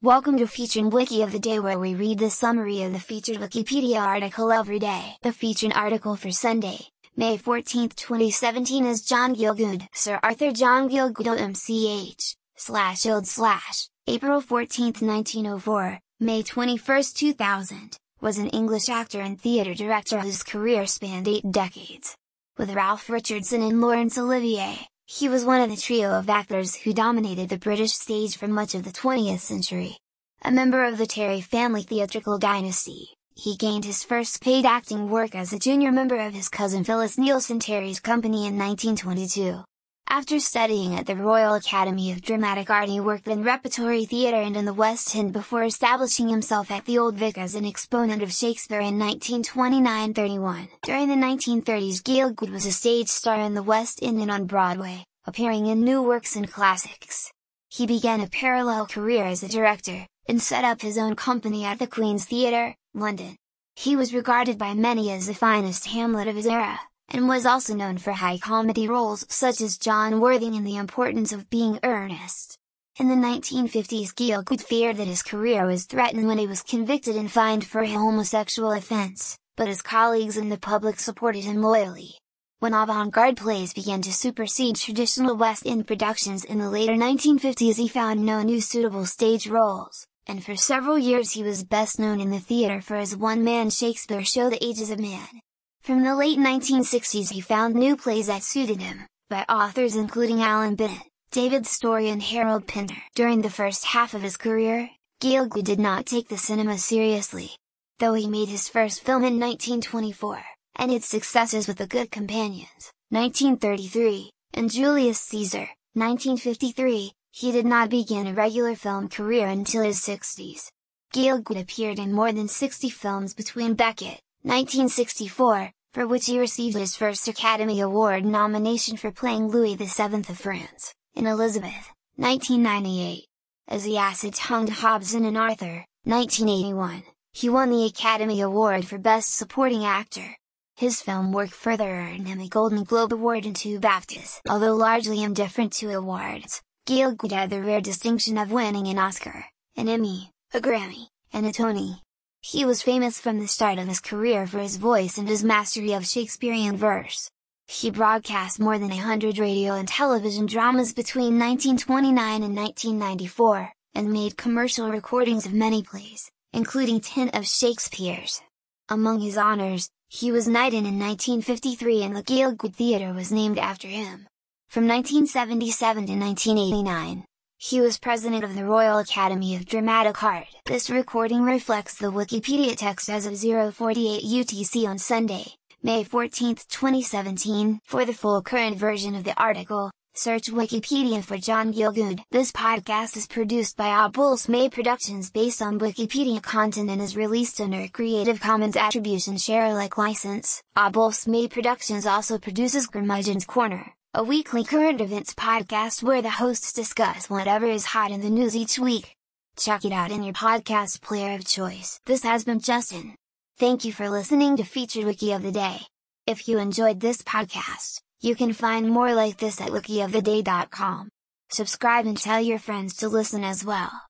Welcome to Featured Wiki of the Day, where we read the summary of the featured Wikipedia article every day. The featured article for Sunday, May 14, 2017 is John Gielgud, Sir Arthur John Gielgud /. April 14, 1904, May 21, 2000, was an English actor and theatre director whose career spanned 8 decades. With Ralph Richardson and Laurence Olivier, he was one of the trio of actors who dominated the British stage for much of the 20th century. A member of the Terry family theatrical dynasty, he gained his first paid acting work as a junior member of his cousin Phyllis Neilson Terry's company in 1922. After studying at the Royal Academy of Dramatic Art, he worked in repertory theatre and in the West End before establishing himself at the Old Vic as an exponent of Shakespeare in 1929-31. During the 1930s, Gielgud was a stage star in the West End and on Broadway, appearing in new works and classics. He began a parallel career as a director, and set up his own company at the Queen's Theatre, London. He was regarded by many as the finest Hamlet of his era, and was also known for high comedy roles such as John Worthing in The Importance of Being Earnest. In the 1950s, Gielgud feared that his career was threatened when he was convicted and fined for a homosexual offense, but his colleagues and the public supported him loyally. When avant-garde plays began to supersede traditional West End productions in the later 1950s, he found no new suitable stage roles, and for several years he was best known in the theatre for his one-man Shakespeare show The Age is a Man. From the late 1960s he found new plays that suited him, by authors including Alan Bennett, David Story and Harold Pinter. During the first half of his career, Gielgud did not take the cinema seriously. Though he made his first film in 1924, and its successes with The Good Companions, 1933, and Julius Caesar, 1953, he did not begin a regular film career until his 60s. Gielgud appeared in more than 60 films between Beckett, 1964, for which he received his first Academy Award nomination for playing Louis VII of France, in Elizabeth, 1998. As the acid-tongued Hobson in Arthur, 1981, he won the Academy Award for Best Supporting Actor. His film work further earned him a Golden Globe Award and 2 BAFTAs. Although largely indifferent to awards, Gielgud had the rare distinction of winning an Oscar, an Emmy, a Grammy, and a Tony. He was famous from the start of his career for his voice and his mastery of Shakespearean verse. He broadcast more than 100 radio and television dramas between 1929 and 1994, and made commercial recordings of many plays, including 10 of Shakespeare's. Among his honors, he was knighted in 1953 and the Gielgud Theatre was named after him. From 1977 to 1989, he was president of the Royal Academy of Dramatic Art. This recording reflects the Wikipedia text as of 0:48 UTC on Sunday, May 14, 2017. For the full current version of the article, search Wikipedia for John Gielgud. This podcast is produced by Abul's May Productions based on Wikipedia content and is released under a Creative Commons Attribution Share Alike license. Abul's May Productions also produces Curmudgeon's Corner, a weekly current events podcast where the hosts discuss whatever is hot in the news each week. Check it out in your podcast player of choice. This has been Justin. Thank you for listening to Featured Wiki of the Day. If you enjoyed this podcast, you can find more like this at wikioftheday.com. Subscribe and tell your friends to listen as well.